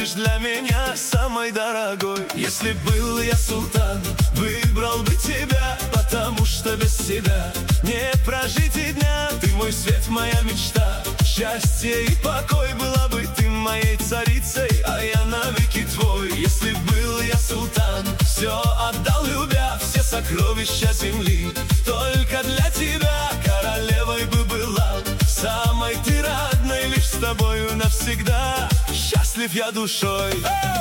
будешь для меня самой дорогой. Если был я султан, выбрал бы тебя, потому что без тебя не прожить и дня. Ты мой свет, моя мечта, счастье и покой. Была бы ты моей царицей, а я навеки твой. Если был я султан, все отдал, любя все сокровища земли. Только для тебя королевой бы была, самой ты родной, лишь с тобою навсегда. Счастлив я душой.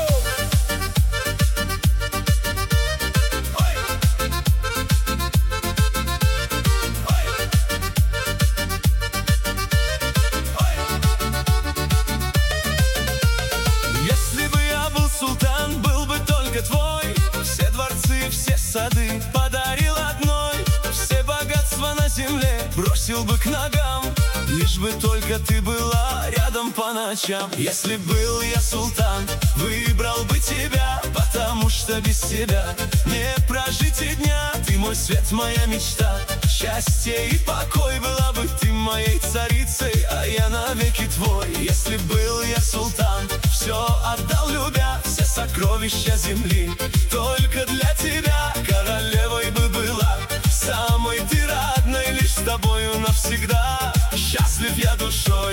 Если бы я был султан, был бы только твой. Все дворцы, все сады подарил одной. Все богатства на земле бросил бы к ногам, лишь бы только ты была рядом по ночам. Если был я султан, выбрал бы тебя, потому что без тебя не прожить и дня. Ты мой свет, моя мечта, счастье и покой. Была бы ты моей царицей, а я навеки твой. Если был я султан, все отдал, любя все сокровища земли. Только для тебя королевой бы была, самой ты родной, лишь с тобою навсегда. Счастлив я душой.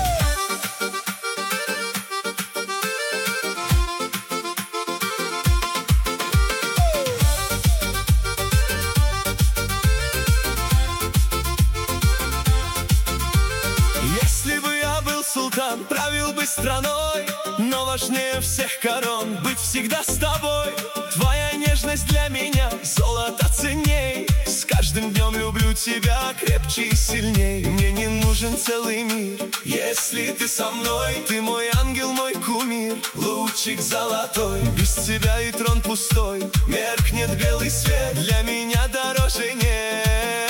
Если бы я был султан, правил бы страной, но важнее всех корон быть всегда с тобой. Твоя нежность для меня золото ценней. С каждым днем люблю тебя крепче и сильней. Мне не нужен целый мир, если ты со мной. Ты мой ангел, мой кумир, лучик золотой. Без тебя и трон пустой, меркнет белый свет. Для меня дороже нет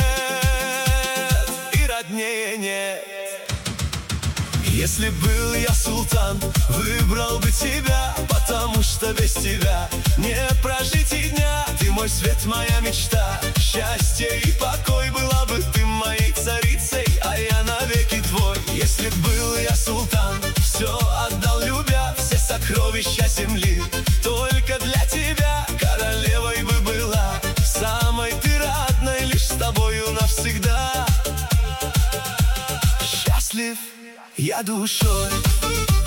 и роднее нет. Если был я султан, выбрал бы тебя, потому что без тебя не прожить и дня. Ты мой свет, моя мечта, счастье и покой. Была бы ты моей царицей, а я навеки твой. Если был я султан, все отдал, любя все сокровища земли. Только для тебя королевой бы была, самой ты родной, лишь с тобою навсегда. Счастлив я душой.